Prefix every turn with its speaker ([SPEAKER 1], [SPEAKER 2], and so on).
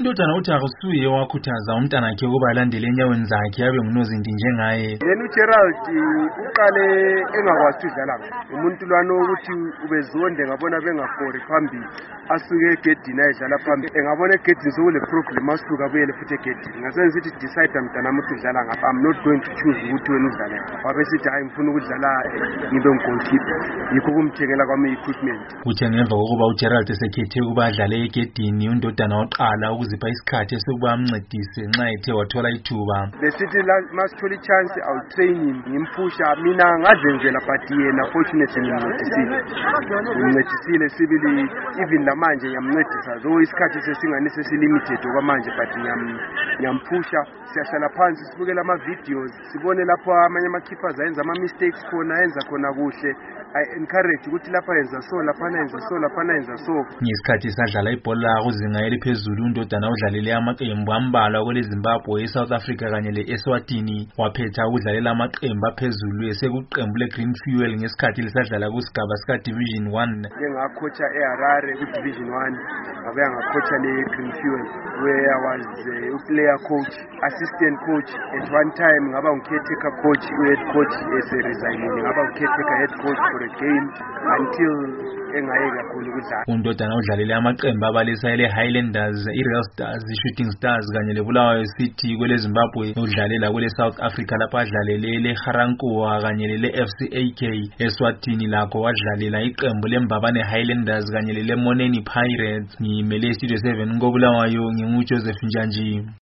[SPEAKER 1] Indodana uthi akusuye wakhuthaza umntanakhe ukuba alandele enyaweni zakhe abe ngunozinti njengaye.
[SPEAKER 2] Yena uGerald uqale engakwazi udlala umuntu lwana ukuthi ubezonde ngabona bengafori phambili asuke egedini ayedlala phambili engabona egedini sokule problem asuka abuyele futhi egedini ngasenza ukuthi decide mntanami ukuthi udlala ngapha I'm not going to choose ukuthi wena udlale wabe sithi hayi ngifuna ukudlala ngibe nggoalkeeper yikho kumthengela kwami equipment.
[SPEAKER 1] Uthe ngemva kokuba uGerald esekhethe ukuba adlale egedini undodana waqala ukuzipha isikhathi sokuba amncedise nxa ethe wathola ithuba.
[SPEAKER 2] Besithi masithola ichance I'll train him ngimphusha mina ngazenzela but yena fortunately ngimncedisile sibili even lamanje ngiyamncedisa zo isikhathi sesingane sesilimited okwamanje but ngiyamphusha siyahlala phansi sibukela ama videos sibone lapho amanye ama keepers ayenza ama mistakes khona yenza khona kuhle I encourage ukuthi lapha yenza so lapha yenza so lapha yenza so.
[SPEAKER 1] Ngesikhathi sadlala ibhola kuzinga eliphezulu undodana udlalele amaqembu ambalwa kwele Zimbabwe, eSouth Africa kanye leEswatini. Waphetha ukudlalela amaqembu aphezulu esekuqembu leGreen Fuel ngesikhathi lisadlala kusigaba sika Division 1.
[SPEAKER 2] Ngakhocha eHarare ku Division 1 ngabe ngakhocha leGreen Fuel where I was a player coach, assistant coach at one time ngaba caretaker coach, head coach eseresigning ngaba caretaker head coach for a game until engayeka khona ukudlala.
[SPEAKER 1] Undodana udlalele amaqembu abalisa ele Highlanders, iReal Stars, iShooting Stars kanye leBulawayo City kwele Zimbabwe. Udlalela kwele South Africa lapha adlalele leGarankuwa kanye leFCAK. eSwatini lakho wadlalela iqembu leMbabane Highlanders kanye leMoneni Pirates. Ngimele Studio 7 ngoBulawayo nginguJoseph Njanji.